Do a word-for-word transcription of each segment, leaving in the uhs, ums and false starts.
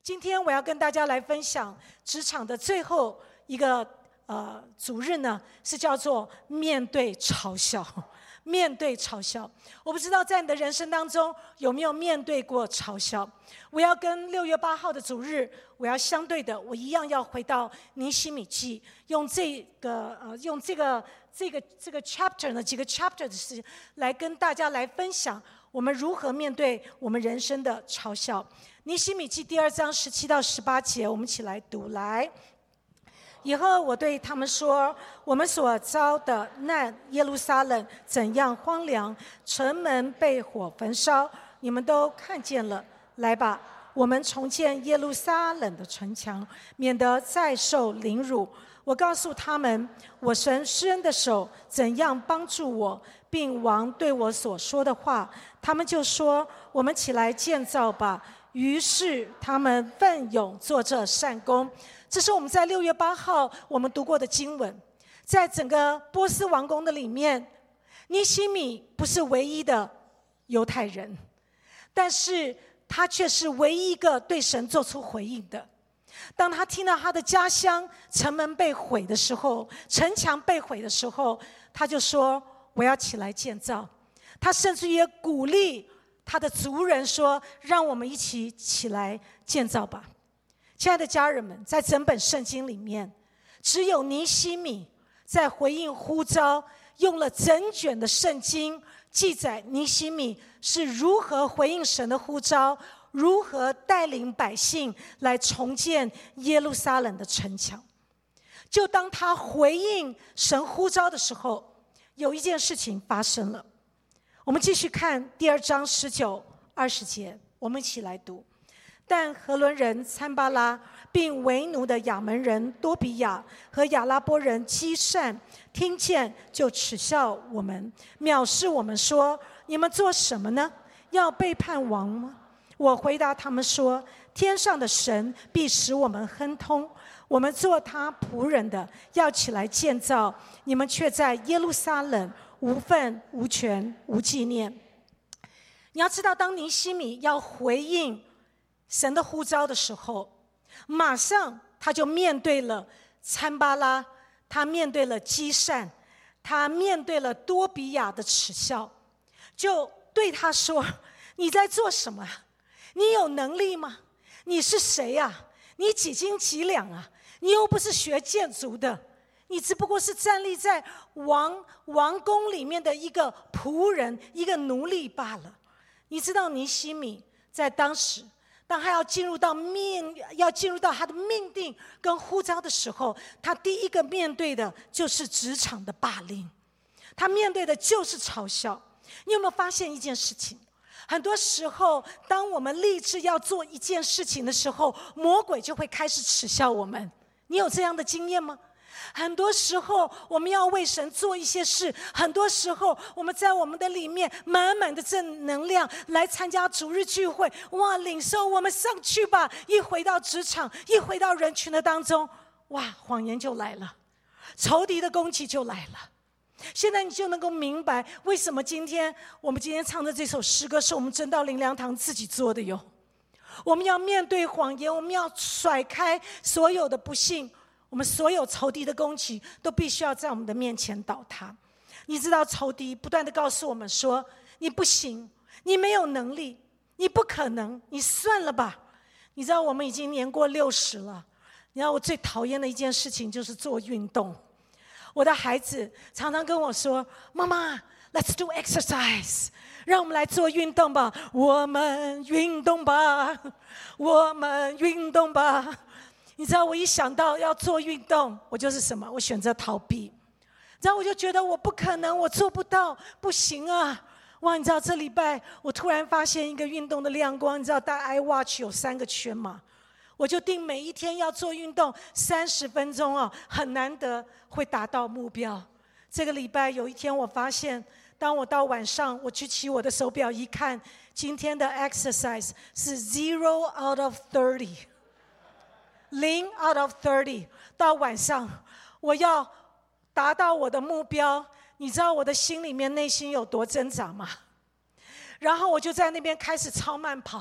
今天我要跟大家来分享职场的最后一个呃主日呢，是叫做面对嘲笑。面对嘲笑，我不知道在你的人生当中有没有面对过嘲笑。我要跟六月八号的主日，我要相对的，我一样要回到尼希米记，用这个呃，用这个这个这个 chapter 呢几个 chapter 的事来跟大家来分享，我们如何面对我们人生的嘲笑。尼希米记第二章十七到十八节，我们一起来读来。以后我对他们说，我们所遭的难，耶路撒冷怎样荒凉，城门被火焚烧，你们都看见了。来吧，我们重建耶路撒冷的城墙，免得再受凌辱。我告诉他们，我神施恩的手怎样帮助我，并王对我所说的话。他们就说，我们起来建造吧。于是他们奋勇做这善工。这是我们在六月八号我们读过的经文。在整个波斯王宫的里面，尼希米不是唯一的犹太人，但是他却是唯一一个对神做出回应的。当他听到他的家乡城门被毁的时候，城墙被毁的时候，他就说，我要起来建造。他甚至也鼓励他的族人说，让我们一起起来建造吧。亲爱的家人们，在整本圣经里面，只有尼希米在回应呼召，用了整卷的圣经记载尼希米是如何回应神的呼召，如何带领百姓来重建耶路撒冷的城墙。就当他回应神呼召的时候，有一件事情发生了。我们继续看第二章十九、二十节，我们一起来读。但何伦人参巴拉，并为奴的亚门人多比亚和亚拉波人基善，听见就耻笑我们，藐视我们，说：你们做什么呢？要背叛王吗？我回答他们说：天上的神必使我们亨通，我们做他仆人的，要起来建造，你们却在耶路撒冷无份无权无纪念。你要知道，当尼希米要回应神的呼召的时候，马上他就面对了参巴拉，他面对了基善，他面对了多比亚的耻笑，就对他说：你在做什么？你有能力吗？你是谁啊？你几斤几两啊？你又不是学建筑的，你只不过是站立在王王宫里面的一个仆人，一个奴隶罢了。你知道尼希米在当时，当他要进入到命，要进入到他的命定跟呼召的时候，他第一个面对的就是职场的霸凌，他面对的就是嘲笑。你有没有发现一件事情？很多时候，当我们立志要做一件事情的时候，魔鬼就会开始耻笑我们。你有这样的经验吗？很多时候我们要为神做一些事，很多时候我们在我们的里面满满的正能量来参加主日聚会，哇，领受我们上去吧，一回到职场，一回到人群的当中，哇，谎言就来了，仇敌的攻击就来了。现在你就能够明白为什么今天我们今天唱的这首诗歌是我们真道灵粮堂自己做的哟。我们要面对谎言，我们要甩开所有的不幸，我们所有仇敌的攻击都必须要在我们的面前倒塌。你知道仇敌不断的告诉我们说，你不行，你没有能力，你不可能，你算了吧。你知道我们已经年过六十了，你知道我最讨厌的一件事情就是做运动。我的孩子常常跟我说，妈妈 let's do exercise， 让我们来做运动吧，我们运动吧，我们运动吧。你知道我一想到要做运动，我就是什么？我选择逃避。然后我就觉得我不可能，我做不到，不行啊！哇，你知道这礼拜我突然发现一个运动的亮光，你知道戴 iWatch 有三个圈吗？我就定每一天要做运动三十分钟哦，很难得会达到目标。这个礼拜有一天我发现，当我到晚上我举起我的手表一看，今天的 exercise 是 zero out of thirty， 零 out of thirty， 到晚上我要达到我的目标，你知道我的心里面内心有多挣扎吗？然后我就在那边开始超慢跑，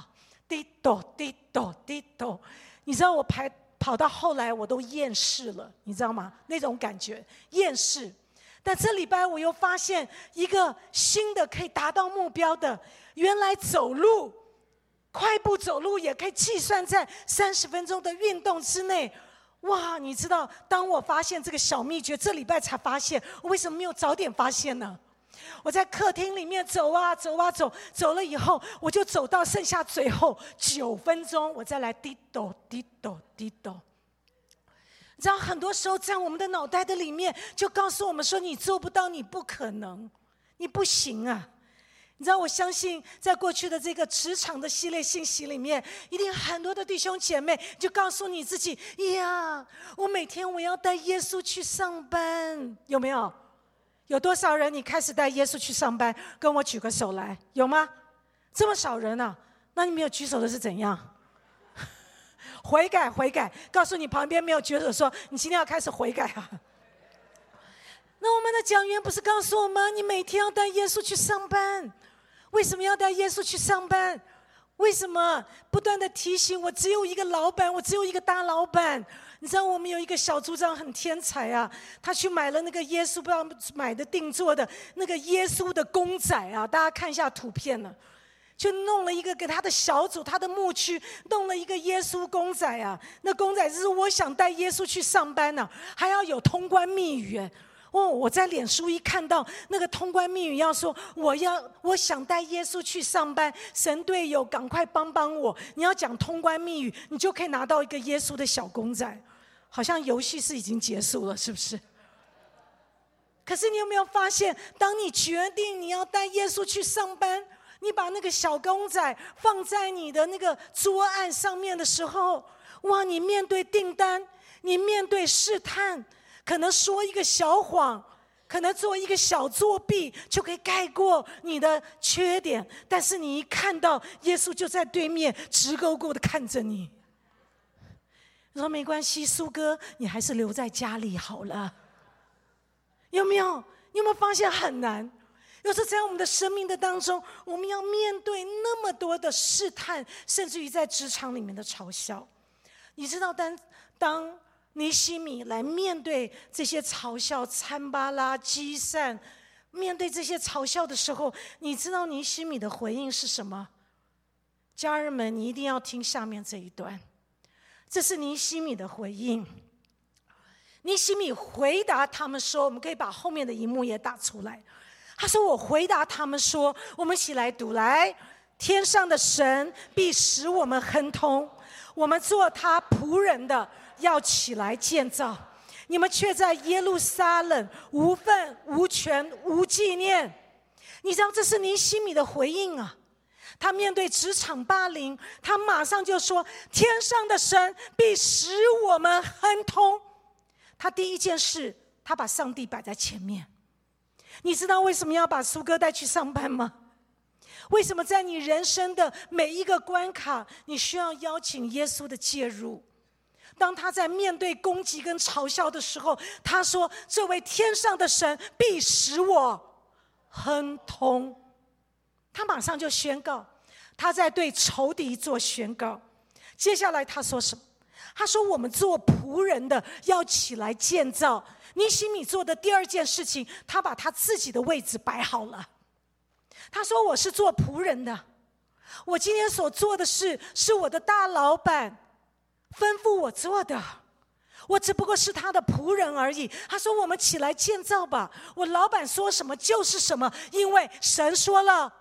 滴抖滴抖滴抖。你知道我排跑到后来我都厌世了，你知道吗？那种感觉厌世。但这礼拜我又发现一个新的可以达到目标的，原来走路快步走路也可以计算在三十分钟的运动之内。哇，你知道当我发现这个小秘诀，这礼拜才发现，我为什么没有早点发现呢？我在客厅里面走啊走啊走，走了以后我就走到剩下最后九分钟，我再来滴抖滴抖滴抖。你知道很多时候在我们的脑袋的里面就告诉我们说，你做不到，你不可能，你不行啊。你知道我相信在过去的这个职场的系列信息里面，一定很多的弟兄姐妹就告诉你自己，呀，我每天我要带耶稣去上班，有没有？有多少人你开始带耶稣去上班？跟我举个手来，有吗？这么少人啊？那你没有举手的是怎样？悔改悔改，告诉你旁边没有举手说，你今天要开始悔改啊。那我们的讲员不是告诉我们，你每天要带耶稣去上班？为什么要带耶稣去上班？为什么不断的提醒我，只有一个老板，我只有一个大老板？你知道我们有一个小组长很天才啊，他去买了那个耶稣不知道买的定做的那个耶稣的公仔啊，大家看一下图片呢，就弄了一个给他的小组，他的牧区弄了一个耶稣公仔啊，那公仔就是我想带耶稣去上班呢、啊，还要有通关密语。哦，我在脸书一看到那个通关密语要说，我要我想带耶稣去上班，神队友赶快帮帮我，你要讲通关密语，你就可以拿到一个耶稣的小公仔。好像游戏是已经结束了，是不是？可是你有没有发现，当你决定你要带耶稣去上班，你把那个小公仔放在你的那个桌案上面的时候，哇，你面对订单，你面对试探，可能说一个小谎，可能做一个小作弊，就可以盖过你的缺点。但是你一看到耶稣就在对面，直勾勾的看着你。你说没关系，苏哥，你还是留在家里好了。有没有？你有没有发现很难？有时候在我们的生命的当中，我们要面对那么多的试探，甚至于在职场里面的嘲笑。你知道当当尼希米来面对这些嘲笑、参巴拉、基散，面对这些嘲笑的时候，你知道尼希米的回应是什么？家人们，你一定要听下面这一段。这是尼希米的回应。尼希米回答他们说，我们可以把后面的一幕也打出来。他说，我回答他们说，我们一起来读来，天上的神必使我们亨通，我们做他仆人的要起来建造，你们却在耶路撒冷无份无权无纪念。你知道这是尼希米的回应啊。他面对职场霸凌，他马上就说，天上的神必使我们亨通。他第一件事，他把上帝摆在前面。你知道为什么要把苏哥带去上班吗？为什么在你人生的每一个关卡，你需要邀请耶稣的介入？当他在面对攻击跟嘲笑的时候，他说，这位天上的神必使我亨通。他马上就宣告，他在对仇敌做宣告。接下来他说什么？他说，我们做仆人的要起来建造。尼希米做的第二件事情，他把他自己的位置摆好了。他说，我是做仆人的，我今天所做的事是我的大老板吩咐我做的，我只不过是他的仆人而已。他说，我们起来建造吧，我老板说什么就是什么，因为神说了。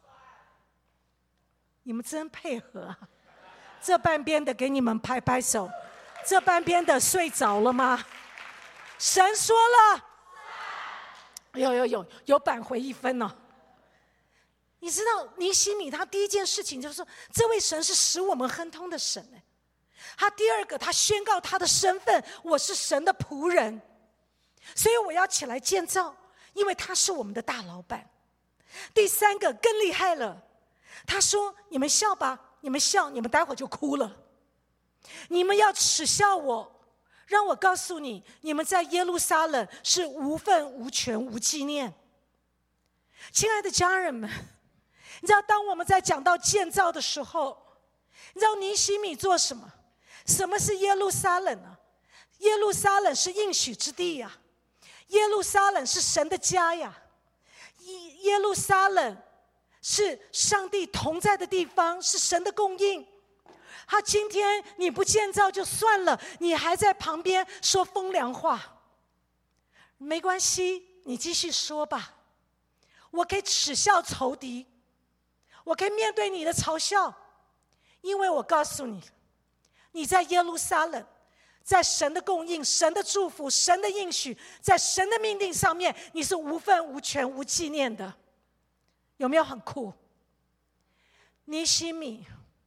你们真配合啊！这半边的给你们拍拍手，这半边的睡着了吗？神说了，有有有有扳回一分哦。你知道尼希米他第一件事情就是说，这位神是使我们亨通的神。他第二个，他宣告他的身份，我是神的仆人，所以我要起来建造，因为他是我们的大老板。第三个更厉害了，他说，你们笑吧，你们笑，你们待会儿就哭了。你们要耻笑我，让我告诉你，你们在耶路撒冷是无份无权无纪念。亲爱的家人们，你知道当我们在讲到建造的时候， 你知道尼希米做什么？什么是耶路撒冷啊？耶路撒冷是应许之地呀，耶路撒冷是神的家呀，耶耶路撒冷是上帝同在的地方，是神的供应。他今天你不建造就算了，你还在旁边说风凉话，没关系，你继续说吧。我可以耻笑仇敌，我可以面对你的嘲笑，因为我告诉你，你在耶路撒冷，在神的供应、神的祝福、神的应许，在神的命定上面，你是无份无权无纪念的。有没有很酷？尼希米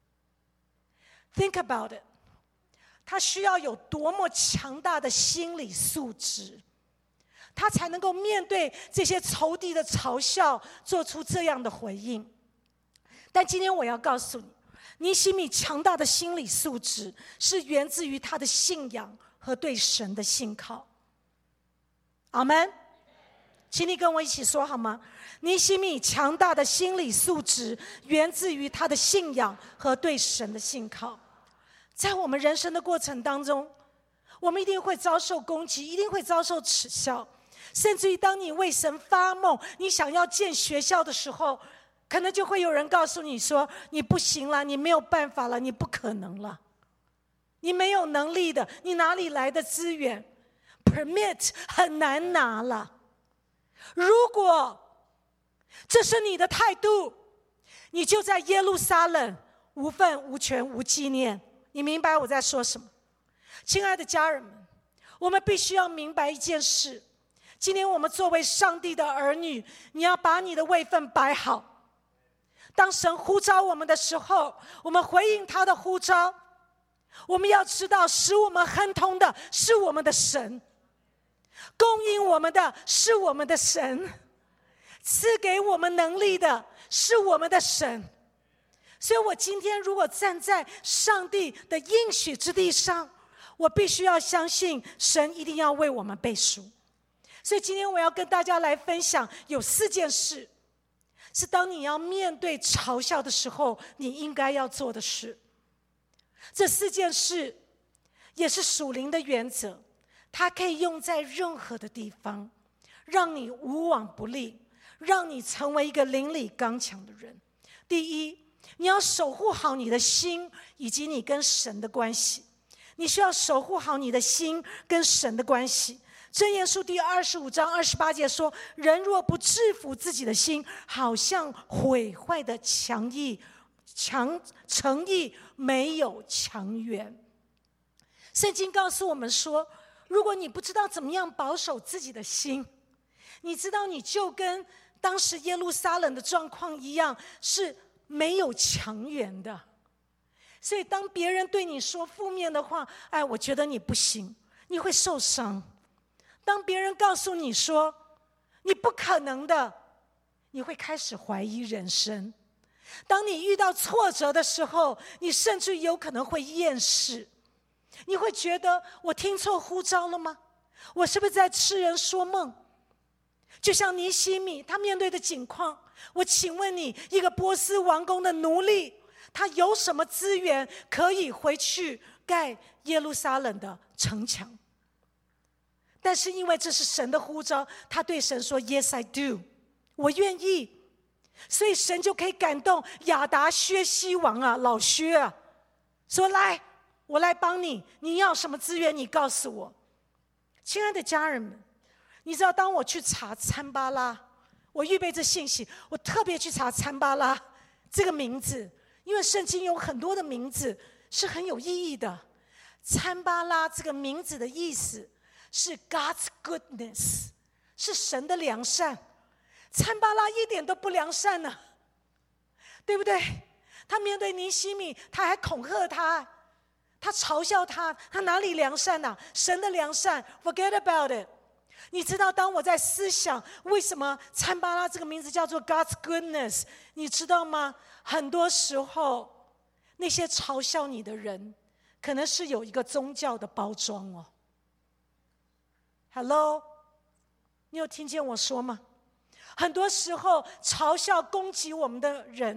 think about it， 他需要有多么强大的心理素质，他才能够面对这些仇敌的嘲笑，做出这样的回应。但今天我要告诉你，尼希米强大的心理素质是源自于他的信仰和对神的信靠。阿们，请你跟我一起说好吗？尼希米强大的心理素质源自于他的信仰和对神的信靠。在我们人生的过程当中，我们一定会遭受攻击，一定会遭受耻笑，甚至于当你为神发梦，你想要建学校的时候，可能就会有人告诉你说，你不行了，你没有办法了，你不可能了，你没有能力的，你哪里来的资源 permit 很难拿了。如果这是你的态度，你就在耶路撒冷无份无权无纪念。你明白我在说什么？亲爱的家人们，我们必须要明白一件事，今天我们作为上帝的儿女，你要把你的位分摆好。当神呼召我们的时候，我们回应他的呼召，我们要知道使我们亨通的是我们的神，供应我们的是我们的神，赐给我们能力的是我们的神。所以我今天如果站在上帝的应许之地上，我必须要相信神一定要为我们背书。所以今天我要跟大家来分享有四件事，是当你要面对嘲笑的时候你应该要做的事。这四件事也是属灵的原则，它可以用在任何的地方，让你无往不利，让你成为一个灵里刚强的人。第一，你要守护好你的心以及你跟神的关系。你需要守护好你的心跟神的关系。箴言书第二十五章二十八节说，人若不制服自己的心，好像毁坏的墙壁，墙城邑没有墙垣。圣经告诉我们说，如果你不知道怎么样保守自己的心，你知道你就跟当时耶路撒冷的状况一样，是没有墙垣的。所以当别人对你说负面的话，哎，我觉得你不行，你会受伤。当别人告诉你说你不可能的，你会开始怀疑人生。当你遇到挫折的时候，你甚至有可能会厌世。你会觉得，我听错呼召了吗？我是不是在痴人说梦？就像尼希米他面对的境况，我请问你，一个波斯王宫的奴隶，他有什么资源可以回去盖耶路撒冷的城墙？但是因为这是神的呼召，他对神说 Yes I do， 我愿意。所以神就可以感动亚达薛西王啊，老薛啊，说来，我来帮你，你要什么资源你告诉我。亲爱的家人们，你知道当我去查参巴拉，我预备这信息，我特别去查参巴拉这个名字，因为圣经有很多的名字是很有意义的。参巴拉这个名字的意思是 God's goodness， 是神的良善。参巴拉一点都不良善呢、啊，对不对？他面对尼希米，他还恐吓他，他嘲笑他，他哪里良善呢、啊？神的良善 ，forget about it。你知道，当我在思想为什么参巴拉这个名字叫做 God's goodness， 你知道吗？很多时候，那些嘲笑你的人，可能是有一个宗教的包装哦。Hello， 你有听见我说吗？很多时候嘲笑攻击我们的人，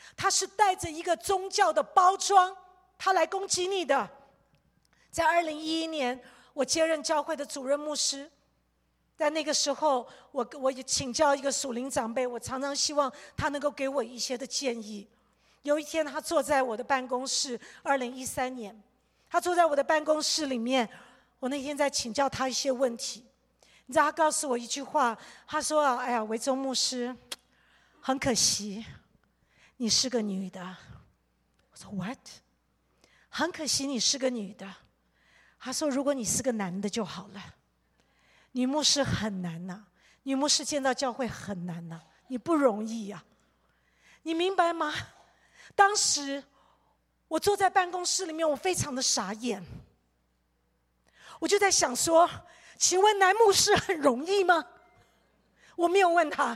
他是带着一个宗教的包装，他来攻击你的。在二零一一年，我接任教会的主任牧师，在那个时候，我我也请教一个属灵长辈，我常常希望他能够给我一些的建议。有一天，他坐在我的办公室，二零一三年，他坐在我的办公室里面，我那天在请教他一些问题。你知道他告诉我一句话，他说：“哎呀，维中牧师，很可惜，你是个女的。”我说 ：“What？ 很可惜你是个女的。”他说：“如果你是个男的就好了。女牧师很难呐、啊，女牧师建造教会很难呐、啊，你不容易呀、啊，你明白吗？”当时我坐在办公室里面，我非常的傻眼，我就在想说，请问男牧师很容易吗？我没有问他，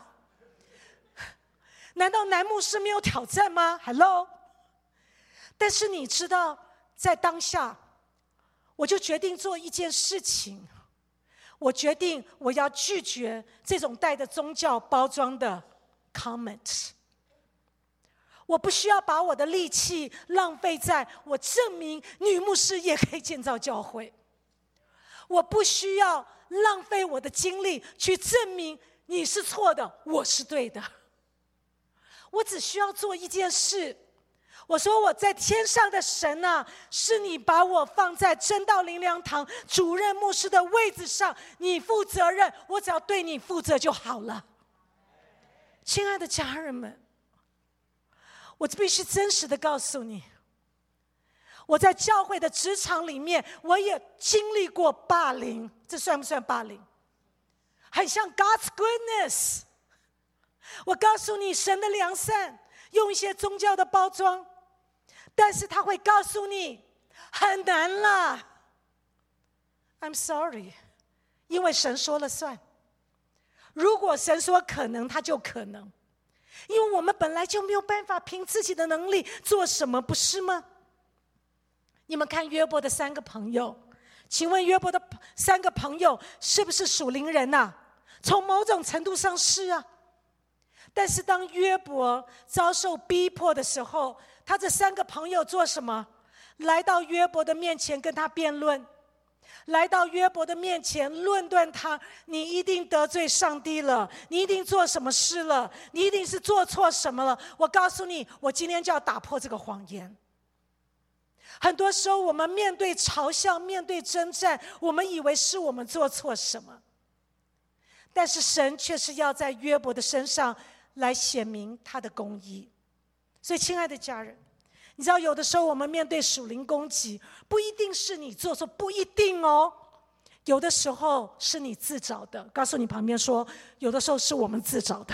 难道男牧师没有挑战吗 ？Hello， 但是你知道，在当下，我就决定做一件事情，我决定我要拒绝这种带着宗教包装的 comment。我不需要把我的力气浪费在我证明女牧师也可以建造教会，我不需要浪费我的精力去证明你是错的，我是对的。我只需要做一件事，我说我在天上的神啊，是你把我放在真道灵粮堂主任牧师的位置上，你负责任，我只要对你负责就好了。亲爱的家人们，我必须真实的告诉你，我在教会的职场里面，我也经历过霸凌，这算不算霸凌？很像 God's goodness。我告诉你，神的良善，用一些宗教的包装，但是他会告诉你，很难啦。I'm sorry， 因为神说了算。如果神说可能，他就可能。因为我们本来就没有办法凭自己的能力做什么，不是吗？你们看约伯的三个朋友，请问约伯的三个朋友是不是属灵人啊？从某种程度上是啊。但是当约伯遭受逼迫的时候，他这三个朋友做什么？来到约伯的面前跟他辩论，来到约伯的面前论断他，你一定得罪上帝了，你一定做什么事了，你一定是做错什么了。我告诉你，我今天就要打破这个谎言。很多时候我们面对嘲笑，面对征战，我们以为是我们做错什么，但是神却是要在约伯的身上来显明他的公义。所以亲爱的家人，你知道有的时候我们面对属灵攻击，不一定是你做错，不一定哦，有的时候是你自找的。告诉你旁边说，有的时候是我们自找的。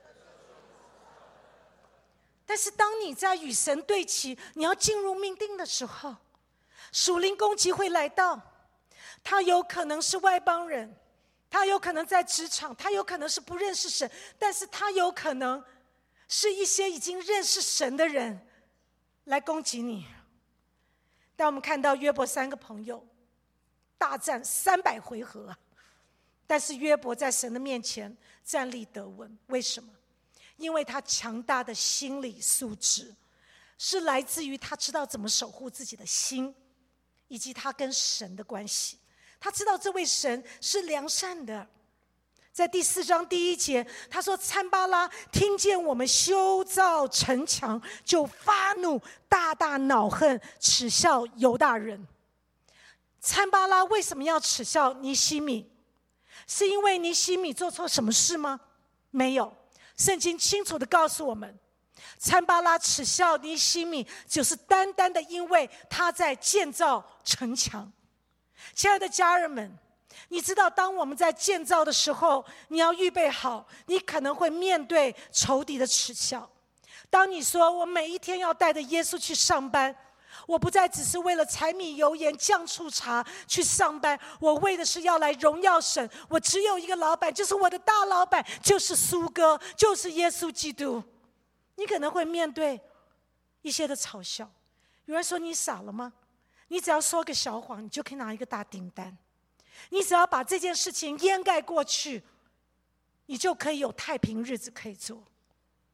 但是当你在与神对齐，你要进入命定的时候，属灵攻击会来到，他有可能是外邦人，他有可能在职场，他有可能是不认识神，但是他有可能是一些已经认识神的人来攻击你。当我们看到约伯三个朋友大战三百回合，但是约伯在神的面前站立得稳，为什么？因为他强大的心理素质是来自于他知道怎么守护自己的心，以及他跟神的关系。他知道这位神是良善的。在第四章第一节，他说参巴拉听见我们修造城墙，就发怒，大大恼恨，耻笑犹大人。参巴拉为什么要耻笑尼希米？是因为尼希米做错什么事吗？没有。圣经清楚地告诉我们，参巴拉耻笑尼希米，就是单单的因为他在建造城墙。亲爱的家人们，你知道当我们在建造的时候，你要预备好，你可能会面对仇敌的耻笑。当你说我每一天要带着耶稣去上班，我不再只是为了柴米油盐酱醋茶去上班，我为的是要来荣耀神。我只有一个老板，就是我的大老板，就是苏哥，就是耶稣基督。你可能会面对一些的嘲笑，有人说你傻了吗？你只要说个小谎，你就可以拿一个大订单，你只要把这件事情掩盖过去，你就可以有太平日子可以做。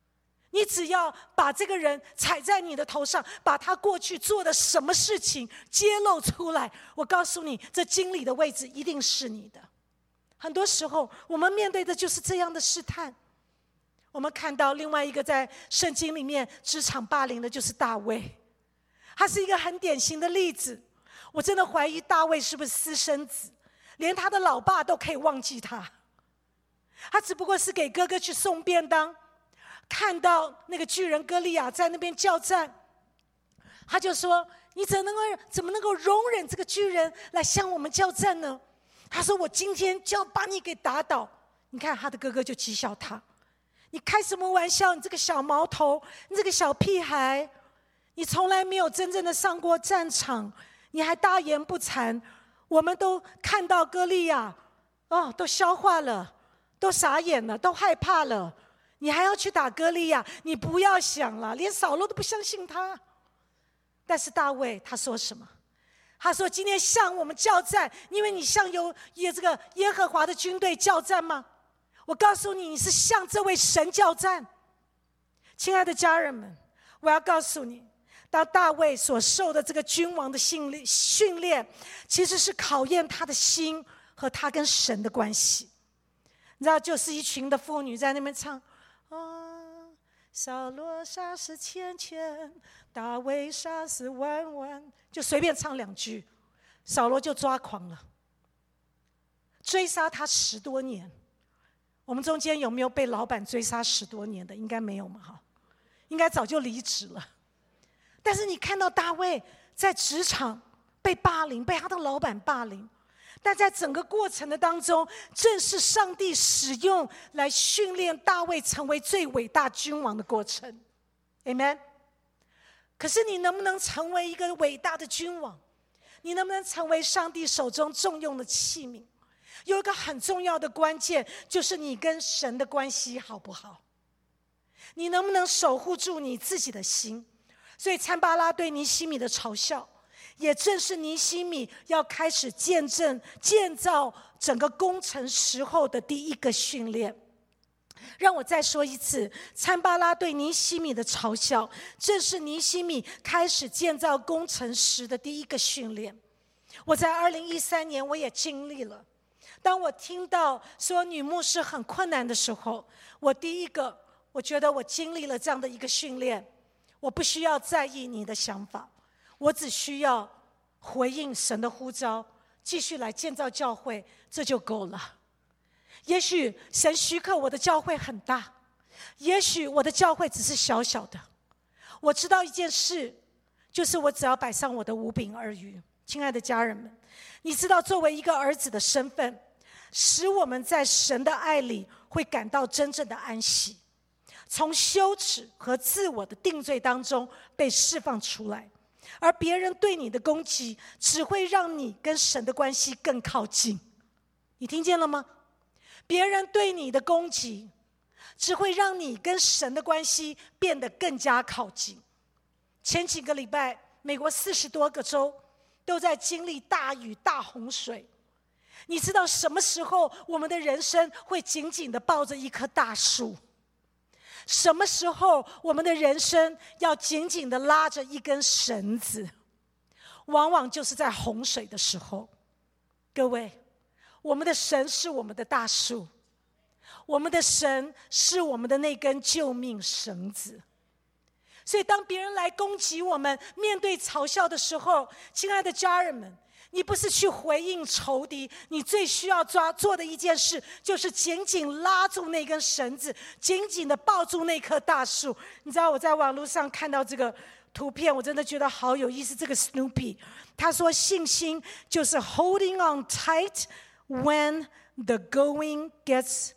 你只要把这个人踩在你的头上，把他过去做的什么事情揭露出来，我告诉你，这经理的位置一定是你的。很多时候我们面对的就是这样的试探。我们看到另外一个在圣经里面职场霸凌的就是大卫，他是一个很典型的例子。我真的怀疑大卫是不是私生子，连他的老爸都可以忘记他。他只不过是给哥哥去送便当，看到那个巨人歌利亚在那边叫战，他就说，你怎么能够怎么能够容忍这个巨人来向我们叫战呢？他说，我今天就要把你给打倒。你看他的哥哥就讥笑他，你开什么玩笑，你这个小毛头，你这个小屁孩，你从来没有真正的上过战场，你还大言不惭。我们都看到歌利亚哦，都消化了，都傻眼了，都害怕了，你还要去打歌利亚？你不要想了，连扫罗都不相信他。但是大卫他说什么？他说，今天向我们叫战，因为你向有耶这个耶和华的军队叫战吗？我告诉你，你是向这位神叫战。亲爱的家人们，我要告诉你，当大卫所受的这个君王的训练，其实是考验他的心和他跟神的关系。你知道，就是一群的妇女在那边唱，啊，扫罗杀死千千，大卫杀死万万，就随便唱两句，扫罗就抓狂了，追杀他十多年。我们中间有没有被老板追杀十多年的？应该没有嘛，哈，应该早就离职了。但是你看到大卫在职场被霸凌，被他的老板霸凌，但在整个过程的当中，正是上帝使用来训练大卫成为最伟大君王的过程。 Amen。 可是你能不能成为一个伟大的君王？你能不能成为上帝手中重用的器皿？有一个很重要的关键，就是你跟神的关系好不好？你能不能守护住你自己的心？所以参巴拉对尼西米的嘲笑，也正是尼西米要开始见证建造整个工程时候的第一个训练。让我再说一次，参巴拉对尼西米的嘲笑，正是尼西米开始建造工程时的第一个训练。我在二零一三年我也经历了，当我听到说女牧师很困难的时候，我第一个我觉得我经历了这样的一个训练，我不需要在意你的想法，我只需要回应神的呼召，继续来建造教会，这就够了。也许神许可我的教会很大，也许我的教会只是小小的，我知道一件事，就是我只要摆上我的五饼二鱼。亲爱的家人们，你知道作为一个儿子的身份，使我们在神的爱里会感到真正的安息，从羞耻和自我的定罪当中被释放出来，而别人对你的攻击只会让你跟神的关系更靠近。你听见了吗？别人对你的攻击只会让你跟神的关系变得更加靠近。前几个礼拜，美国四十多个州都在经历大雨大洪水。你知道什么时候我们的人生会紧紧地抱着一棵大树？什么时候我们的人生要紧紧地拉着一根绳子？往往就是在洪水的时候。各位，我们的神是我们的大树，我们的神是我们的那根救命绳子。所以当别人来攻击我们，面对嘲笑的时候，亲爱的家人们，你不是去回应仇敌，你最需要抓做的一件事，就是紧紧拉住那根绳子，紧紧的抱住那棵大树。你知道我在网络上看到这个图片，我真的觉得好有意思。这个 Snoopy 他说，信心就是 holding on tight when the going gets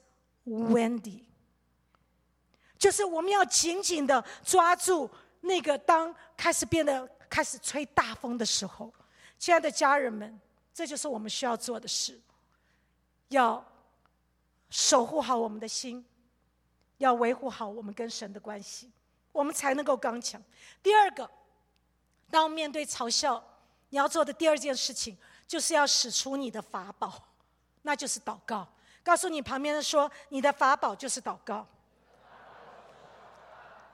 windy， 就是我们要紧紧的抓住那个当开始变得开始吹大风的时候。亲爱的家人们，这就是我们需要做的事，要守护好我们的心，要维护好我们跟神的关系，我们才能够刚强。第二个，当面对嘲笑，你要做的第二件事情，就是要使出你的法宝，那就是祷告。告诉你旁边的说，你的法宝就是祷告。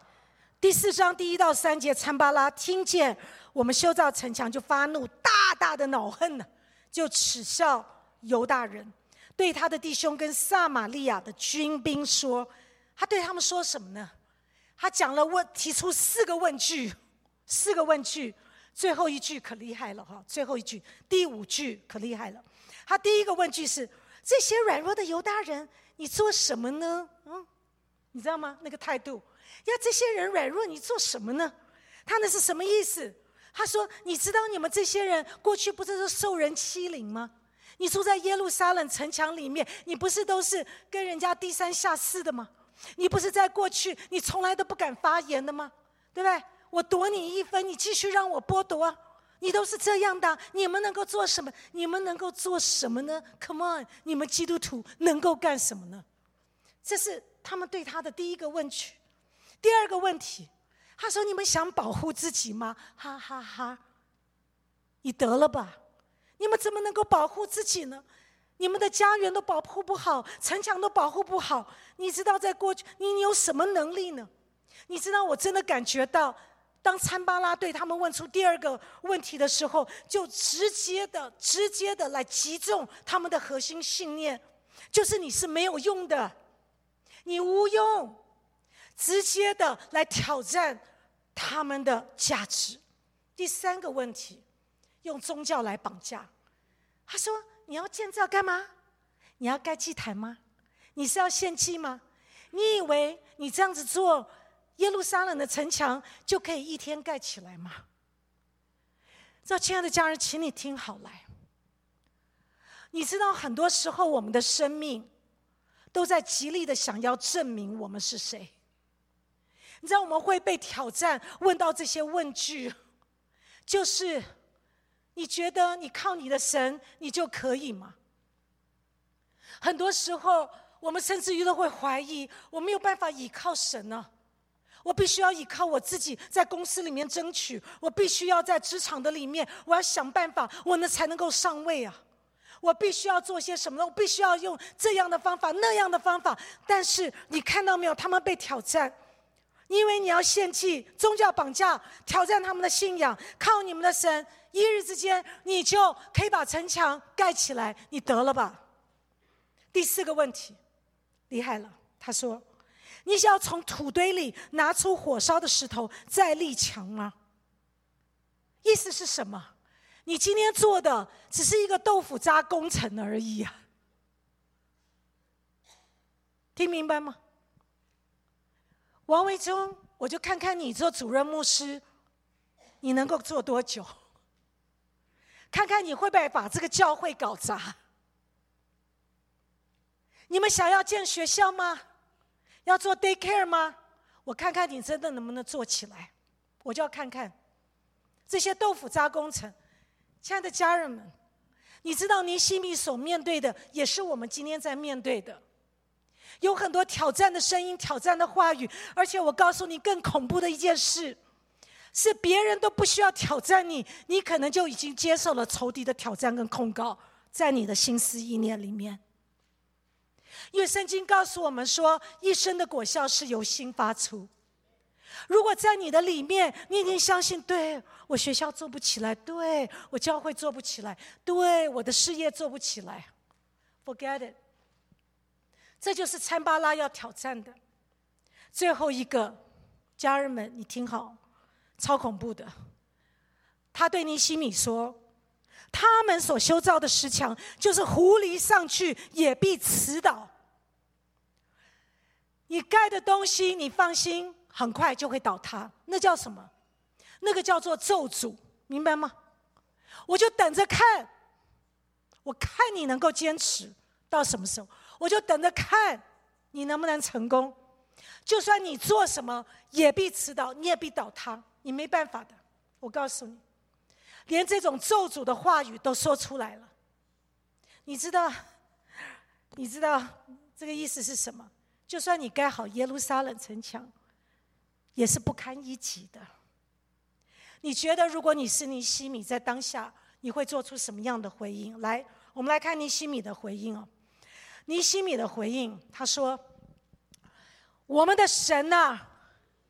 第四章第一到三节，参巴拉听见我们修造城墙，就发怒，大大的恼恨呢，就耻笑犹大人，对他的弟兄跟撒玛利亚的军兵说，他对他们说什么呢？他讲了问，提出四个问句，四个问句，最后一句可厉害了哈！最后一句，第五句可厉害了。他第一个问句是：这些软弱的犹大人，你做什么呢？嗯，你知道吗？那个态度，呀，这些人软弱，你做什么呢？他那是什么意思？他说：你知道你们这些人过去不是受人欺凌吗？你住在耶路撒冷城墙里面，你不是都是跟人家低三下四的吗？你不是在过去你从来都不敢发言的吗？对不对？我夺你一分，你继续让我剥夺，你都是这样的。你们能够做什么？你们能够做什么呢？ Come on， 你们基督徒能够干什么呢？这是他们对他的第一个问句。第二个问题，他说：你们想保护自己吗？哈哈哈，你得了吧，你们怎么能够保护自己呢？你们的家园都保护不好，城墙都保护不好，你知道在过去你有什么能力呢？你知道我真的感觉到，当参巴拉对他们问出第二个问题的时候，就直接的直接的来击中他们的核心信念，就是你是没有用的，你无用，直接的来挑战他们的价值。第三个问题，用宗教来绑架。他说：你要建造干嘛？你要盖祭坛吗？你是要献祭吗？你以为你这样子做，耶路撒冷的城墙就可以一天盖起来吗？知道，亲爱的家人，请你听好来。你知道，很多时候我们的生命都在极力的想要证明我们是谁。你知道，我们会被挑战，问到这些问句，就是你觉得你靠你的神你就可以吗？很多时候我们甚至于都会怀疑，我没有办法依靠神呢、啊，我必须要依靠我自己，在公司里面争取，我必须要在职场的里面，我要想办法，我呢才能够上位啊！我必须要做些什么呢？我必须要用这样的方法那样的方法。但是你看到没有，他们被挑战，因为你要献祭，宗教绑架，挑战他们的信仰，靠你们的神，一日之间你就可以把城墙盖起来，你得了吧？第四个问题厉害了，他说：你想要从土堆里拿出火烧的石头再立墙吗？意思是什么？你今天做的只是一个豆腐渣工程而已啊！听明白吗？王维忠，我就看看你做主任牧师，你能够做多久？看看你会不会把这个教会搞砸？你们想要建学校吗？要做 daycare 吗？我看看你真的能不能做起来，我就要看看这些豆腐渣工程。亲爱的家人们，你知道尼希米所面对的也是我们今天在面对的，有很多挑战的声音，挑战的话语。而且我告诉你更恐怖的一件事，是别人都不需要挑战你，你可能就已经接受了仇敌的挑战跟控告，在你的心思意念里面。因为圣经告诉我们说，一生的果效是由心发出。如果在你的里面，你已经相信，对，我学校做不起来，对，我教会做不起来，对，我的事业做不起来， forget it。 这就是参巴拉要挑战的最后一个。家人们，你听好，超恐怖的。他对尼希米说，他们所修造的石墙，就是狐狸上去也必辞倒。你盖的东西，你放心，很快就会倒塌。那叫什么？那个叫做咒诅，明白吗？我就等着看，我看你能够坚持到什么时候，我就等着看你能不能成功。就算你做什么，也必辞倒，你也必倒塌，你没办法的。我告诉你，连这种咒诅的话语都说出来了。你知道，你知道这个意思是什么？就算你盖好耶路撒冷城墙，也是不堪一击的。你觉得如果你是尼希米，在当下你会做出什么样的回应？来，我们来看尼希米的回应哦。尼希米的回应，他说：我们的神啊，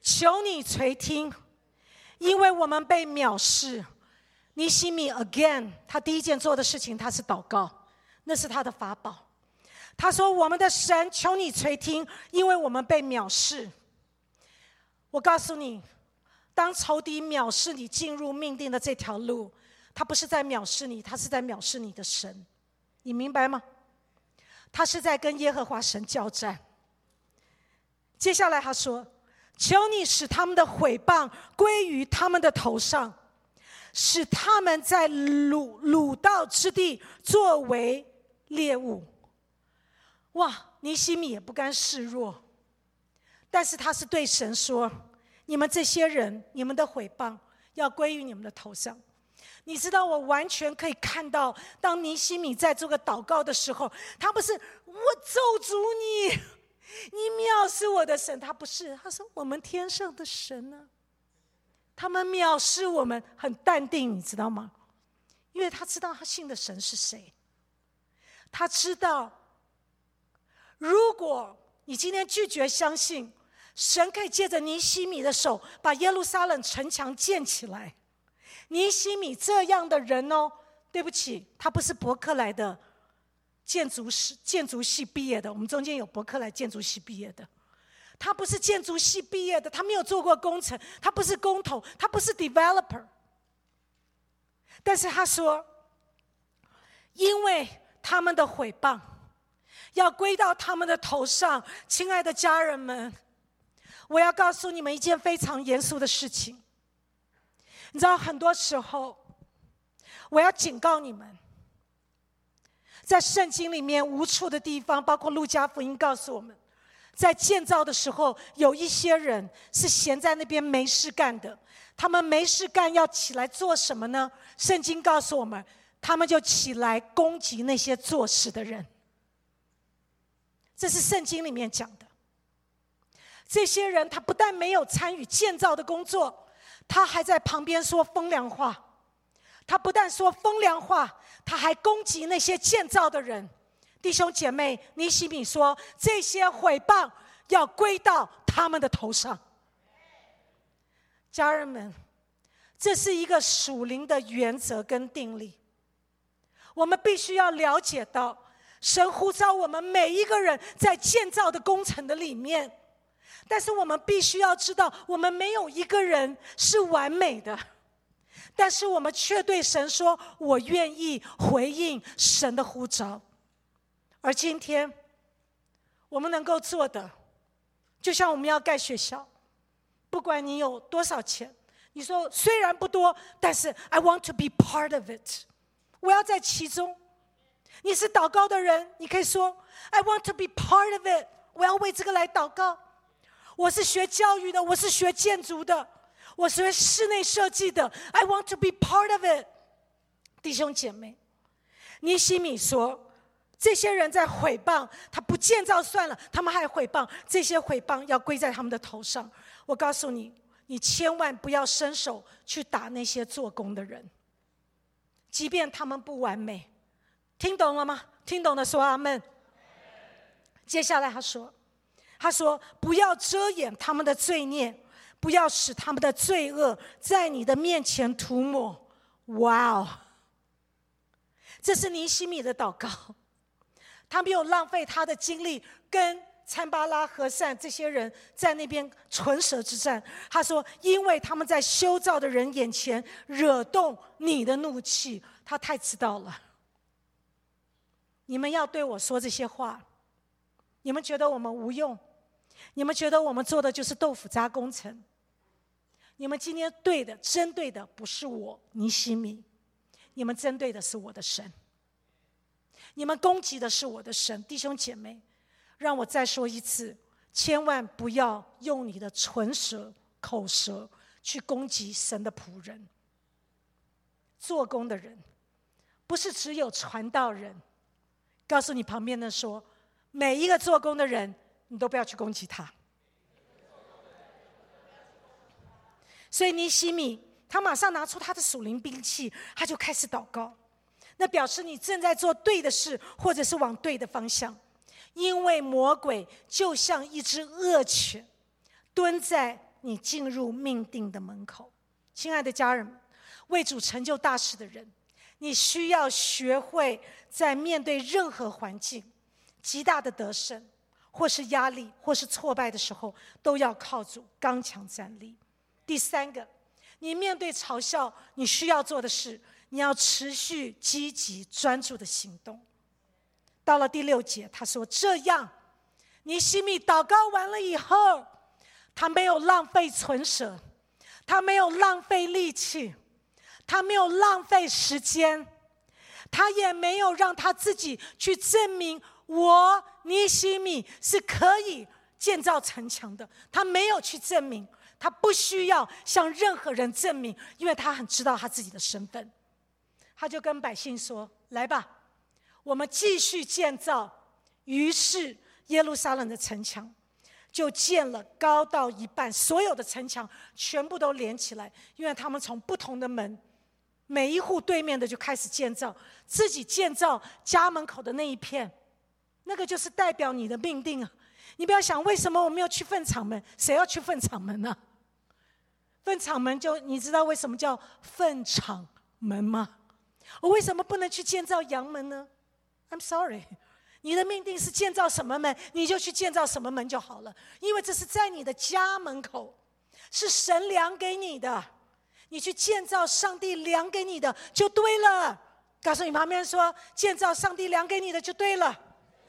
求你垂听，因为我们被藐视。尼西米 again， 他第一件做的事情，他是祷告，那是他的法宝。他说：我们的神，求你垂听，因为我们被藐视。我告诉你，当仇敌藐视你进入命定的这条路，他不是在藐视你，他是在藐视你的神。你明白吗？他是在跟耶和华神交战。接下来他说：求你使他们的毁谤归于他们的头上，使他们在掳掳到之地作为猎物。哇，尼西米也不甘示弱，但是他是对神说：你们这些人，你们的毁谤要归于你们的头上。你知道，我完全可以看到，当尼西米在这个祷告的时候，他不是我咒诅你，你藐视我的神，他不是，他说我们天上的神呢、啊？他们藐视我们，很淡定，你知道吗？因为他知道他信的神是谁。他知道，如果你今天拒绝相信神可以借着尼西米的手把耶路撒冷城墙建起来，尼西米这样的人哦，对不起，他不是伯克莱的建筑师建筑系毕业的，我们中间有伯克莱建筑系毕业的，他不是建筑系毕业的，他没有做过工程，他不是工头，他不是 developer。 但是他说，因为他们的毁谤要归到他们的头上。亲爱的家人们，我要告诉你们一件非常严肃的事情。你知道，很多时候我要警告你们，在圣经里面无处的地方，包括路加福音告诉我们，在建造的时候有一些人是闲在那边没事干的。他们没事干要起来做什么呢？圣经告诉我们，他们就起来攻击那些做事的人。这是圣经里面讲的。这些人他不但没有参与建造的工作，他还在旁边说风凉话。他不但说风凉话，他还攻击那些建造的人。弟兄姐妹，尼西米说，这些毁谤要归到他们的头上。家人们，这是一个属灵的原则跟定理。我们必须要了解到，神呼召我们每一个人在建造的工程的里面，但是我们必须要知道，我们没有一个人是完美的，但是我们却对神说，我愿意回应神的呼召。而今天我们能够做的，就像我们要盖学校，不管你有多少钱，你说虽然不多，但是 I want to be part of it， 我要在其中。你是祷告的人，你可以说 I want to be part of it， 我要为这个来祷告。我是学教育的，我是学建筑的，我是学室内设计的， I want to be part of it。 弟兄姐妹，尼西米说，这些人在毁谤，他不建造算了，他们还毁谤，这些毁谤要归在他们的头上。我告诉你，你千万不要伸手去打那些做工的人，即便他们不完美。听懂了吗？听懂的说阿们。接下来他说，他说不要遮掩他们的罪孽，不要使他们的罪恶在你的面前涂抹。哇哦，这是尼西米的祷告。他没有浪费他的精力跟参巴拉和善这些人在那边唇舌之战。他说，因为他们在修造的人眼前惹动你的怒气。他太知道了，你们要对我说这些话，你们觉得我们无用，你们觉得我们做的就是豆腐渣工程。你们今天对的针对的不是我尼西米，你们针对的是我的神，你们攻击的是我的神。弟兄姐妹，让我再说一次，千万不要用你的唇舌口舌去攻击神的仆人。做工的人不是只有传道人，告诉你旁边的说，每一个做工的人你都不要去攻击他。所以尼西米他马上拿出他的属灵兵器，他就开始祷告。那表示你正在做对的事，或者是往对的方向。因为魔鬼就像一只恶犬，蹲在你进入命定的门口。亲爱的家人们，为主成就大事的人，你需要学会在面对任何环境极大的得胜或是压力或是挫败的时候，都要靠主刚强站立。第三个，你面对嘲笑，你需要做的是你要持续积极专注的行动。到了第六节，他说这样尼希米祷告完了以后，他没有浪费存舍，他没有浪费力气，他没有浪费时间，他也没有让他自己去证明我尼希米是可以建造城墙的。他没有去证明，他不需要向任何人证明，因为他很知道他自己的身份。他就跟百姓说，来吧，我们继续建造。于是耶路撒冷的城墙就建了高到一半，所有的城墙全部都连起来，因为他们从不同的门，每一户对面的就开始建造，自己建造家门口的那一片，那个就是代表你的命定啊！你不要想为什么我们要去粪场门，谁要去粪场门呢、啊？粪场门就你知道为什么叫粪场门吗？我为什么不能去建造阳门呢？ I'm sorry， 你的命定是建造什么门，你就去建造什么门就好了，因为这是在你的家门口，是神量给你的，你去建造上帝量给你的就对了。告诉你旁边说，建造上帝量给你的就对了。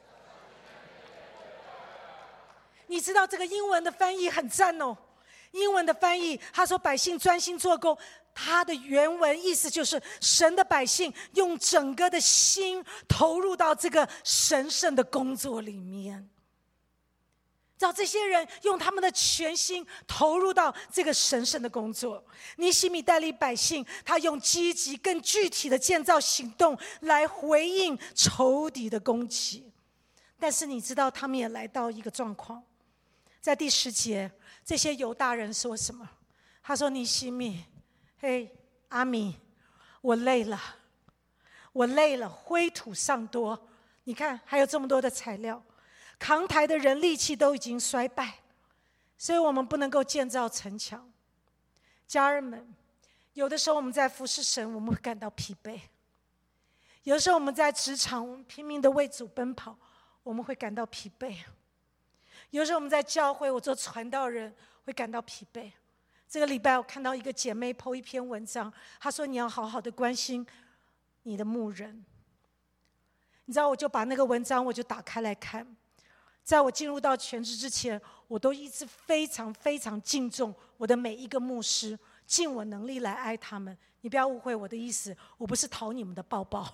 你知道这个英文的翻译很赞哦，英文的翻译他说百姓专心做工，他的原文意思就是神的百姓用整个的心投入到这个神圣的工作里面。知道这些人用他们的全心投入到这个神圣的工作。尼希米带领百姓，他用积极更具体的建造行动来回应仇敌的攻击。但是你知道他们也来到一个状况，在第十节，这些犹大人说什么？他说，尼希米，嘿，阿米，我累了，我累了，灰土尚多，你看还有这么多的材料，扛抬的人力气都已经衰败，所以我们不能够建造城墙。家人们，有的时候我们在服侍神，我们会感到疲惫；有的时候我们在职场，我们拼命的为主奔跑，我们会感到疲惫；有的时候我们在教会，我做传道人会感到疲惫。这个礼拜我看到一个姐妹 po 一篇文章，她说你要好好的关心你的牧人。你知道，我就把那个文章我就打开来看。在我进入到全职之前，我都一直非常非常敬重我的每一个牧师，尽我能力来爱他们。你不要误会我的意思，我不是讨你们的抱抱。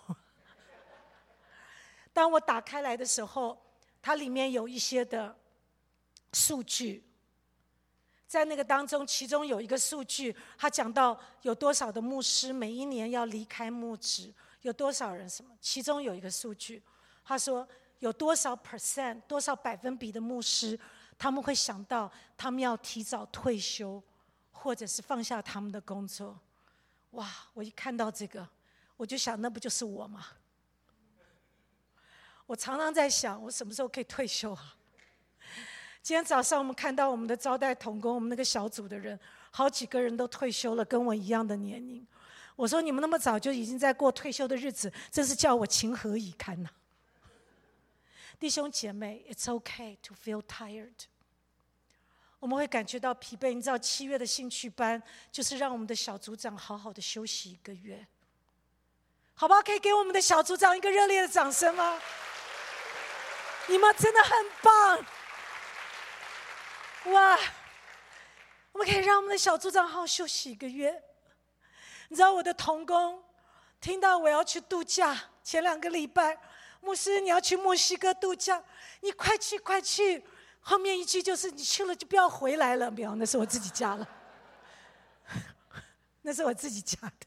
当我打开来的时候，它里面有一些的数据，在那个当中，其中有一个数据，他讲到有多少的牧师每一年要离开牧职，有多少人什么？其中有一个数据，他说有多少 percent 多少百分比的牧师，他们会想到他们要提早退休，或者是放下他们的工作。哇！我一看到这个，我就想，那不就是我吗？我常常在想，我什么时候可以退休啊？今天早上我们看到我们的招待同工，我们那个小组的人，好几个人都退休了，跟我一样的年龄。我说你们那么早就已经在过退休的日子，真是叫我情何以堪呐、啊！弟兄姐妹 ，It's okay to feel tired。我们会感觉到疲惫。你知道七月的兴趣班就是让我们的小组长好好的休息一个月，好不好？可以给我们的小组长一个热烈的掌声吗？你们真的很棒！哇，我们可以让我们的小组长好好休息一个月。你知道我的同工听到我要去度假，前两个礼拜，牧师你要去墨西哥度假，你快去快去。后面一句就是你去了就不要回来了。没有，那是我自己加了，那是我自己加的。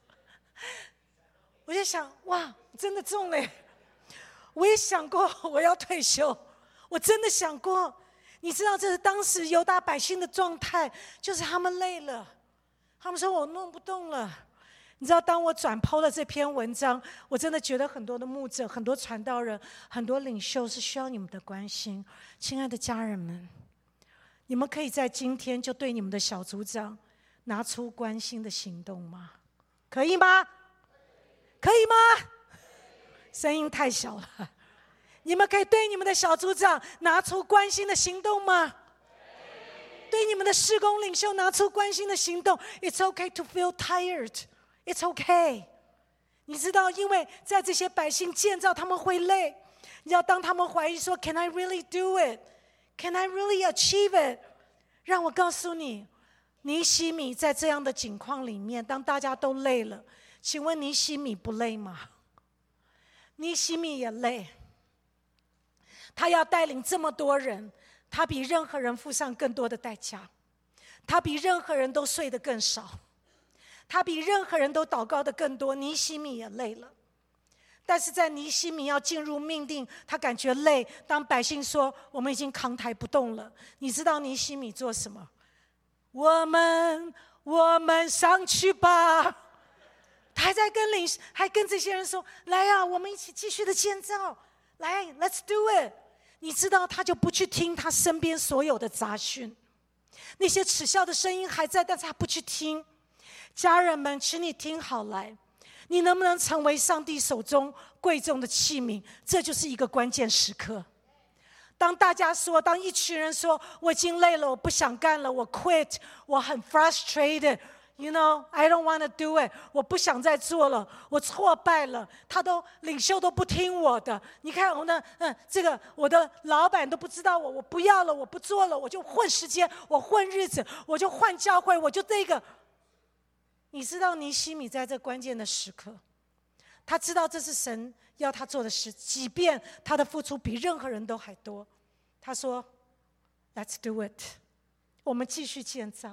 我就想，哇，真的中嘞！我也想过我要退休，我真的想过。你知道这是当时犹大百姓的状态，就是他们累了，他们说我弄不动了。你知道当我转po了这篇文章，我真的觉得很多的牧者，很多传道人，很多领袖是需要你们的关心。亲爱的家人们， 你们可以在今天就对你们的小组长拿出关心的行动吗？可以吗？可以吗？声音太小了。你们可以对你们的小组长拿出关心的行动吗？对你们的事工领袖拿出关心的行动。 It's okay to feel tired. It's okay. 你知道，因为在这些百姓建造，他们会累。你知道，当他们怀疑说 Can I really do it? Can I really achieve it? 让我告诉你，尼西米在这样的境况里面，当大家都累了，请问尼西米不累吗？尼西米也累。他要带领这么多人，他比任何人付上更多的代价，他比任何人都睡得更少，他比任何人都祷告的更多。尼西米也累了，但是在尼西米要进入命定，他感觉累。当百姓说我们已经扛抬不动了，你知道尼西米做什么？我们我们上去吧。他还在跟领还跟这些人说，来啊，我们一起继续的建造，来 let's do it。 你知道，他就不去听他身边所有的杂讯，那些耻笑的声音还在，但是他不去听。家人们，请你听好来，你能不能成为上帝手中贵重的器皿？这就是一个关键时刻。当大家说，当一群人说我已经累了，我不想干了，我 quit， 我很 frustrated， you know I don't want to do it， 我不想再做了，我挫败了，他都领袖都不听我的。你看我呢，嗯，这个我的老板都不知道我，我不要了，我不做了，我就混时间，我混日子，我就换教会，我就这个。你知道尼西米在这关键的时刻，他知道这是神要他做的事，即便他的付出比任何人都还多，他说 Let's do it， 我们继续建造。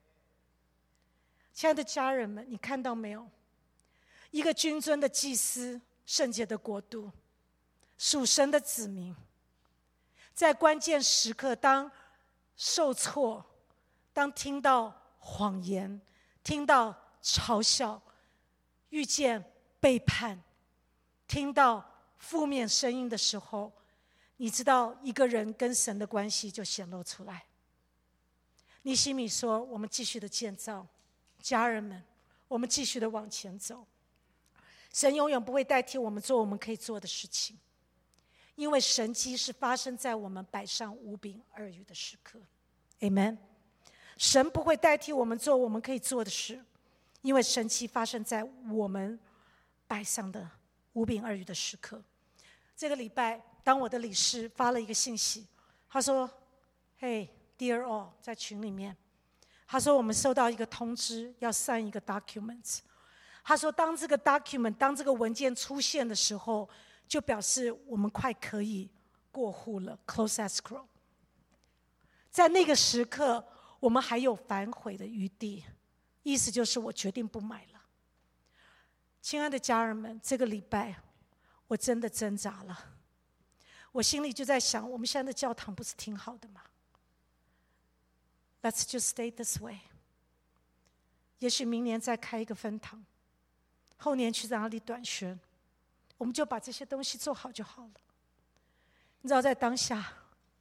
亲爱的家人们，你看到没有？一个君尊的祭司，圣洁的国度，属神的子民，在关键时刻，当受挫，当听到谎言，听到嘲笑，遇见背叛，听到负面声音的时候，你知道一个人跟神的关系就显露出来。尼西米说，我们继续的建造，家人们，我们继续的往前走。神永远不会代替我们做我们可以做的事情，因为神迹是发生在我们摆上五饼二鱼的时刻。 Amen。 神不会代替我们做我们可以做的事，因为神迹发生在我们摆上的五饼二鱼的时刻。这个礼拜，当我的理事发了一个信息，他说 Hey dear all， 在群里面，他说我们收到一个通知，要 sign 一个 document。 他说当这个 document， 当这个文件出现的时候，就表示我们快可以过户了， close escrow。 在那个时刻，我们还有反悔的余地，意思就是我决定不买了。亲爱的家人们，这个礼拜我真的挣扎了，我心里就在想，我们现在的教堂不是挺好的吗？ Let's just stay this way。 也许明年再开一个分堂，后年去哪里短宣，我们就把这些东西做好就好了。你知道，在当下，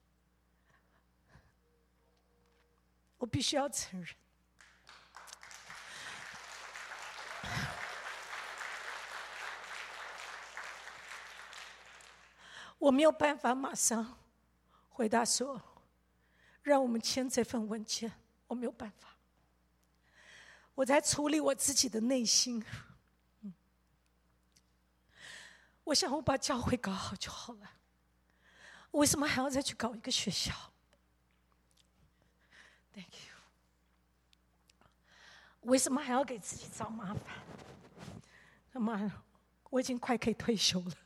我必须要承认，我没有办法马上回答说让我们签这份文件，我没有办法。我在处理我自己的内心，嗯，我想我把教会搞好就好了，为什么还要再去搞一个学校？ Thank you。 为什么还要给自己找麻烦？他妈，我已经快可以退休了。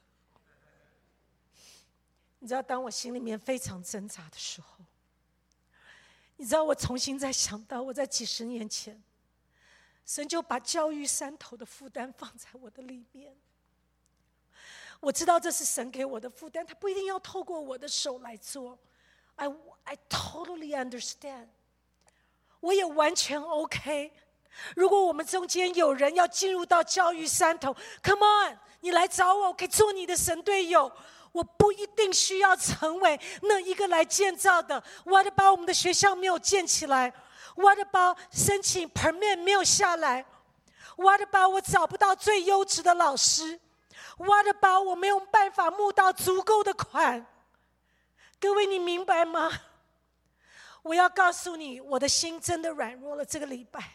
你知道，当我心里面非常挣扎的时候，你知道我重新再想到，我在几十年前，神就把教育山头的负担放在我的里面。我知道这是神给我的负担，他不一定要透过我的手来做。I I totally understand。我也完全 OK。 如果我们中间有人要进入到教育山头 ，Come on， 你来找我，我可以做你的神队友。我不一定需要成为那一个来建造的。What about 我们的学校没有建起来 ？What about 申请 permit 没有下来 ？What about 我找不到最优质的老师 ？What about 我没有办法募到足够的款？各位，你明白吗？我要告诉你，我的心真的软弱了。这个礼拜，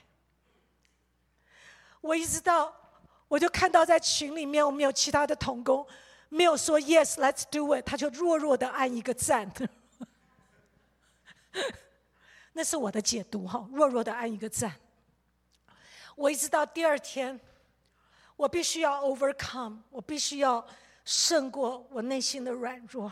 我一直到我就看到在群里面，我们有其他的同工。没有说 yes let's do it， 他就弱弱的按一个赞。那是我的解读哈，弱弱的按一个赞。我一直到第二天，我必须要 overcome， 我必须要胜过我内心的软弱。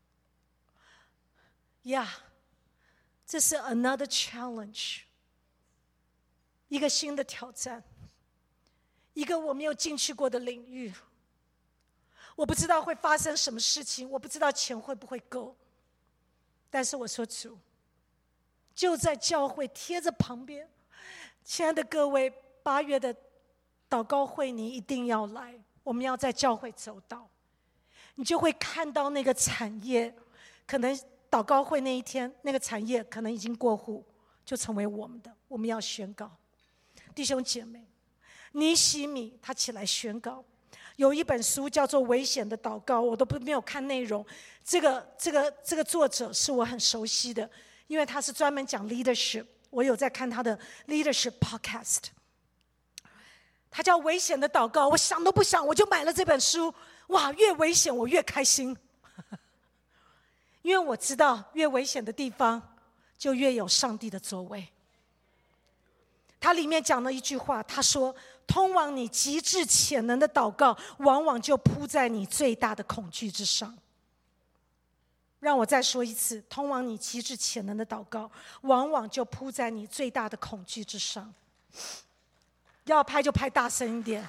呀、yeah, 这是 another challenge， 一个新的挑战，一个我没有进去过的领域。我不知道会发生什么事情，我不知道钱会不会够，但是我说主，就在教会贴着旁边。亲爱的各位，八月的祷告会你一定要来，我们要在教会走道，你就会看到那个产业，可能祷告会那一天，那个产业可能已经过户，就成为我们的。我们要宣告，弟兄姐妹，尼西米他起来宣告。有一本书叫做《危险的祷告》，我都没有看内容。这个这个这个作者是我很熟悉的，因为他是专门讲 leadership， 我有在看他的 leadership podcast。他叫《危险的祷告》，我想都不想我就买了这本书。哇，越危险我越开心，因为我知道越危险的地方就越有上帝的作为。他里面讲了一句话，他说通往你极致潜能的祷告，往往就铺在你最大的恐惧之上。让我再说一次，通往你极致潜能的祷告，往往就铺在你最大的恐惧之上。要拍就拍大声一点。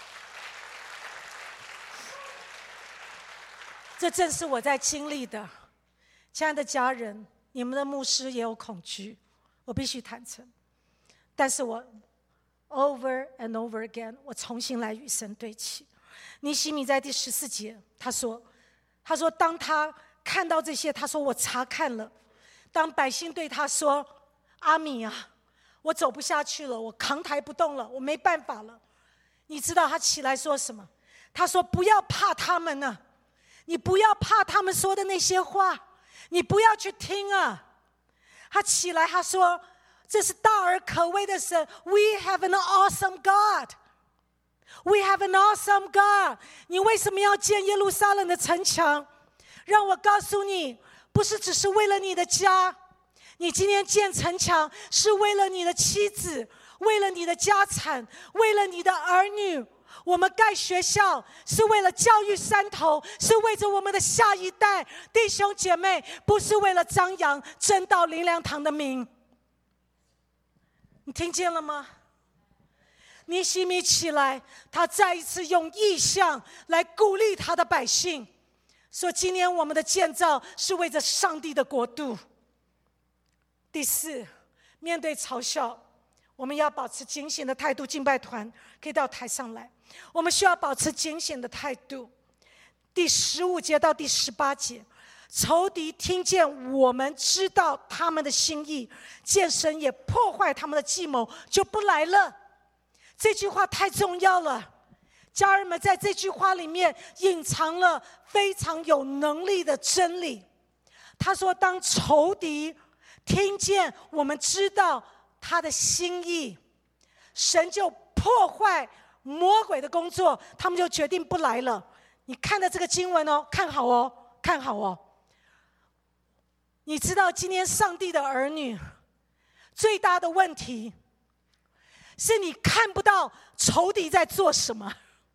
这正是我在经历的。亲爱的家人，你们的牧师也有恐惧，我必须坦诚。但是我 over and over again， 我重新来与神对齐。尼西米在第十四节，他说：“他说，当他看到这些，他说我查看了。当百姓对他说：‘阿米啊，我走不下去了，我扛抬不动了，我没办法了。’你知道他起来说什么？他说：‘不要怕他们呢、啊，你不要怕他们说的那些话，你不要去听啊。’他起来，他说。”这是大而可畏的神 We have an awesome God We have an awesome God 你为什么要建耶路撒冷的城墙？让我告诉你，不是只是为了你的家，你今天建城墙是为了你的妻子，为了你的家产，为了你的儿女。我们盖学校是为了教育山头，是为着我们的下一代。弟兄姐妹，不是为了张扬真道灵粮堂的名。你听见了吗？尼西米起来，他再一次用异象来鼓励他的百姓，说今年我们的建造是为着上帝的国度。第四，面对嘲笑，我们要保持警醒的态度。敬拜团可以到台上来，我们需要保持警醒的态度。第十五节到第十八节，仇敌听见我们知道他们的心意，见神也破坏他们的计谋，就不来了。这句话太重要了，家人们，在这句话里面隐藏了非常有能力的真理。他说当仇敌听见我们知道他的心意，神就破坏魔鬼的工作，他们就决定不来了。你看到这个经文哦，看好哦，看好哦。你知道今天上帝的儿女最大的问题是你看不到仇敌在做什么，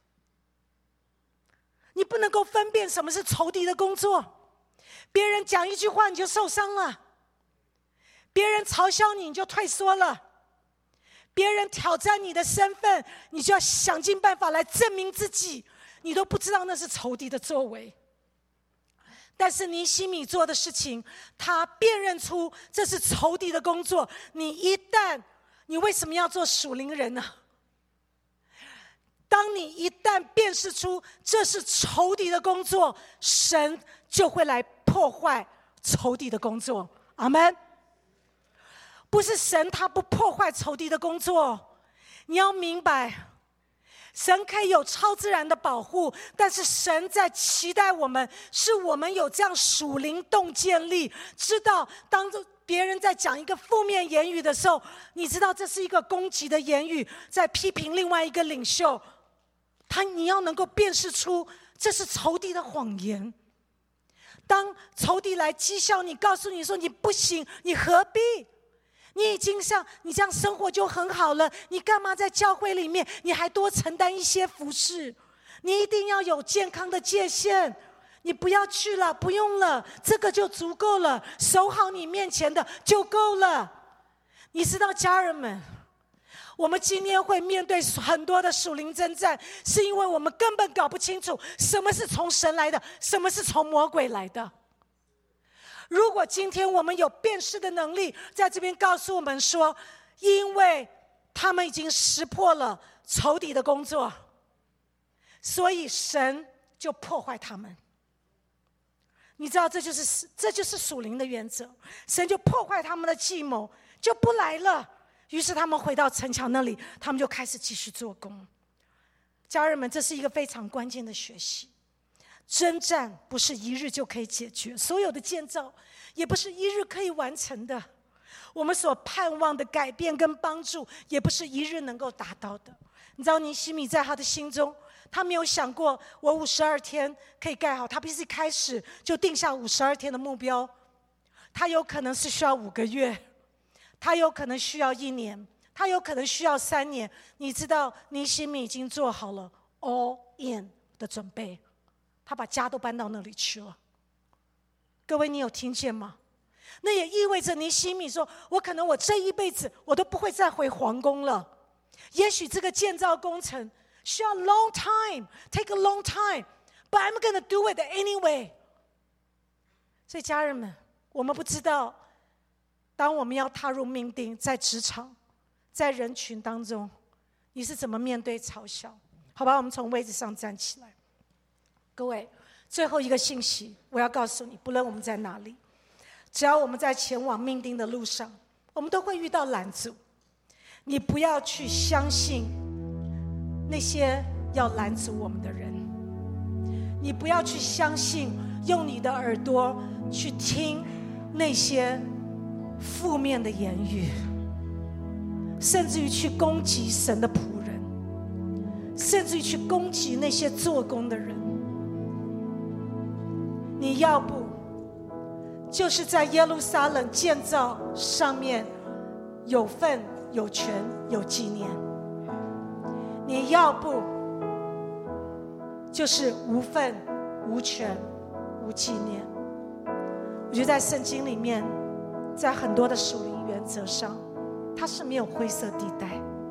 你不能够分辨什么是仇敌的工作。别人讲一句话你就受伤了，别人嘲笑你你就退缩了，别人挑战你的身份你就要想尽办法来证明自己，你都不知道那是仇敌的作为。但是尼西米做的事情，他辨认出这是仇敌的工作。你一旦你为什么要做属灵人呢？当你一旦辨识出这是仇敌的工作，神就会来破坏仇敌的工作。阿们。不是神他不破坏仇敌的工作，你要明白，神可以有超自然的保护，但是神在期待我们，是我们有这样属灵洞见力，知道当别人在讲一个负面言语的时候，你知道这是一个攻击的言语，在批评另外一个领袖，他你要能够辨识出这是仇敌的谎言。当仇敌来讥笑你，告诉你说你不行，你何必？你已经像你这样生活就很好了，你干嘛在教会里面你还多承担一些服事？你一定要有健康的界限，你不要去了，不用了，这个就足够了，守好你面前的就够了。你知道家人们，我们今天会面对很多的属灵征战，是因为我们根本搞不清楚什么是从神来的，什么是从魔鬼来的。如果今天我们有辨识的能力，在这边告诉我们说，因为他们已经识破了仇敌的工作，所以神就破坏他们。你知道这就是这就是属灵的原则，神就破坏他们的计谋，就不来了。于是他们回到城墙那里，他们就开始继续做工。家人们，这是一个非常关键的学习。征战不是一日就可以解决，所有的建造也不是一日可以完成的，我们所盼望的改变跟帮助也不是一日能够达到的。你知道尼希米在他的心中，他没有想过我五十二天可以盖好，他必须开始就定下五十二天的目标。他有可能是需要五个月，他有可能需要一年，他有可能需要三年。你知道尼希米已经做好了 all in 的准备，他把家都搬到那里去了。各位，你有听见吗？那也意味着尼希米说，我可能我这一辈子我都不会再回皇宫了。也许这个建造工程需要 long time, take a long time, but I'm going to do it anyway。 所以家人们，我们不知道当我们要踏入命定，在职场，在人群当中，你是怎么面对嘲笑？好吧，我们从位置上站起来。各位，最后一个信息我要告诉你，不论我们在哪里，只要我们在前往命定的路上，我们都会遇到拦阻。你不要去相信那些要拦阻我们的人，你不要去相信用你的耳朵去听那些负面的言语，甚至于去攻击神的仆人，甚至于去攻击那些做工的人。你要不就是在耶路撒冷建造上面有份有权有纪念，你要不就是无份无权无纪念。我觉得在圣经里面，在很多的属灵原则上，它是没有灰色地带。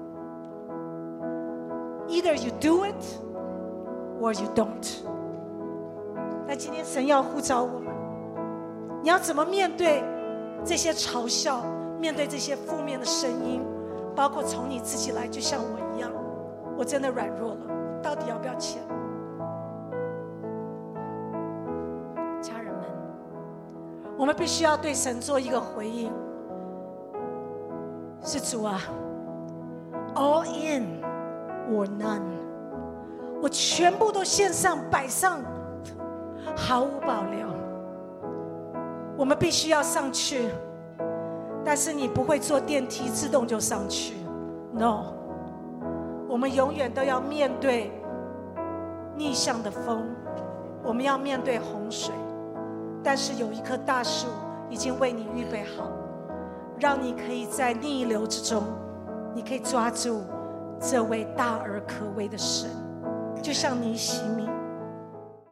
Either you do it or you don't。但今天神要呼召我们，你要怎么面对这些嘲笑，面对这些负面的声音，包括从你自己来，就像我一样，我真的软弱了，到底要不要签？家人们，我们必须要对神做一个回应，是主啊 ，all in or none， 我全部都献上摆上，毫无保留。我们必须要上去，但是你不会坐电梯自动就上去 ，no。我们永远都要面对逆向的风，我们要面对洪水，但是有一棵大树已经为你预备好，让你可以在逆流之中，你可以抓住这位大而可畏的神，就像尼希米。